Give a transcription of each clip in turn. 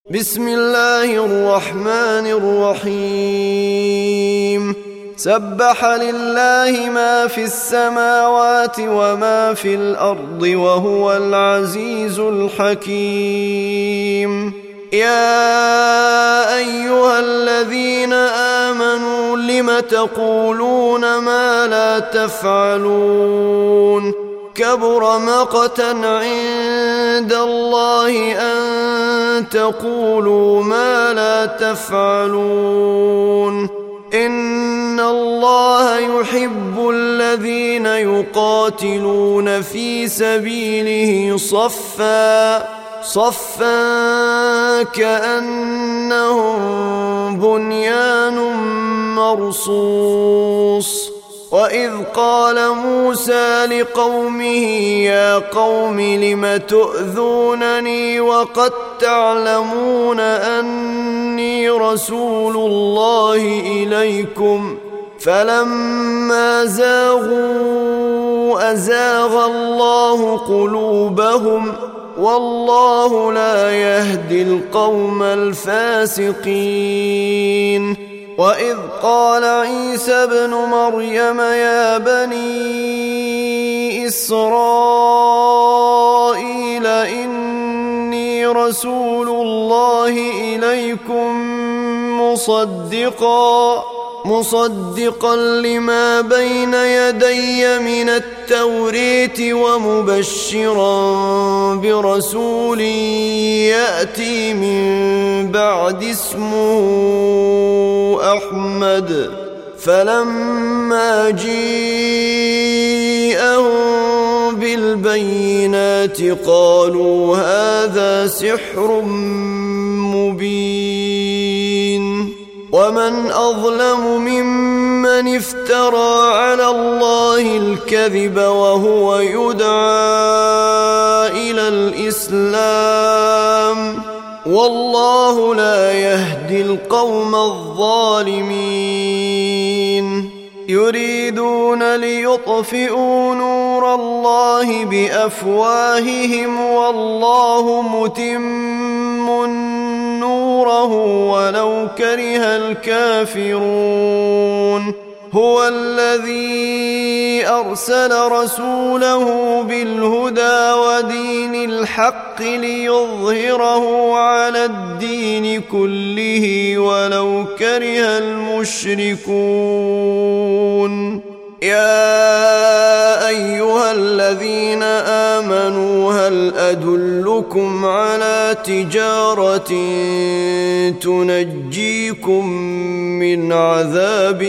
بسم الله الرحمن الرحيم سبح لله ما في السماوات وما في الأرض وهو العزيز الحكيم يا أيها الذين آمنوا لم تقولون ما لا تفعلون كبر مقتا عند الله أن تقولوا ما لا تفعلون إن الله يحب الذين يقاتلون في سبيله صفا كأنهم بنيان مرصوص وإذ قال موسى لقومه يا قوم لم تؤذونني وقد تعلمون أني رسول الله إليكم فلما زاغوا أزاغ الله قلوبهم والله لا يهدي القوم الفاسقين وإذ قال عيسى ابن مريم يا بني إسرائيل إني رسول الله إليكم مصدقا لما بين يدي من التوريت ومبشرا برسول يأتي من بعد اسمه أحمد فلما جيءهم بالبينات قالوا هذا سحر مبين ومن أظلم ممن افترى على الله الكذب وهو يدعى إلى الإسلام والله لا يهدي القوم الظالمين يريدون ليطفئوا نور الله بأفواههم والله متم نوره ولو كره الكافرون هو الذي أرسل رسوله بالهدى ودين الحق ليظهره على الدين كله ولو كره المشركون يا أيها الذين آمنوا هل أدلكم على تجارة تنجيكم من عذاب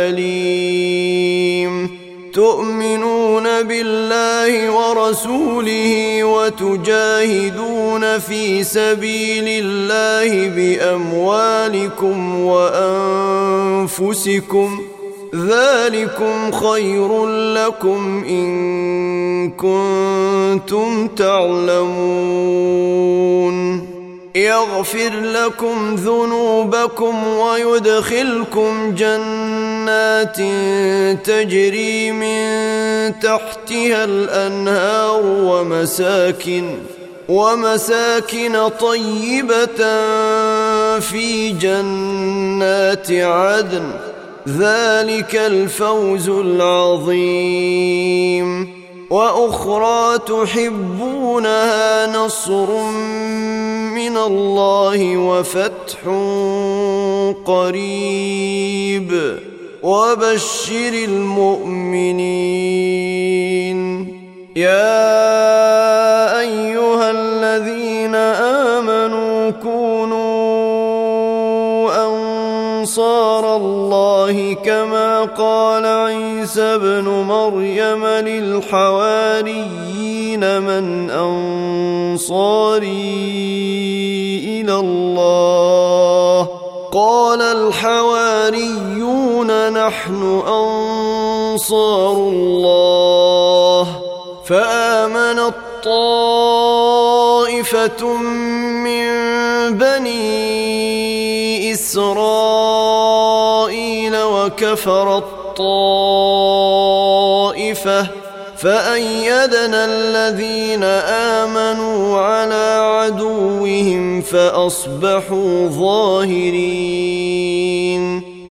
أليم تؤمنون بالله ورسوله وتجاهدون في سبيل الله بأموالكم وأنفسكم ذلكم خير لكم إن كنتم تعلمون يغفر لكم ذنوبكم ويدخلكم جنات تجري من تحتها الأنهار ومساكن طيبة في جنات عدن ذلك الفوز العظيم وأخرى تحبونها نصر من الله وفتح قريب وبشر المؤمنين يا أيها الذين آمنوا كونوا أنصار الله كما قال عيسى ابن مريم للحواريين من أنصاري إلى الله قال الحواريون نحن أنصار الله فآمنت طائفة من بني إسرائيل وكفرت طائفة فأيدنا الذين آمنوا على عدوهم فأصبحوا ظاهرين.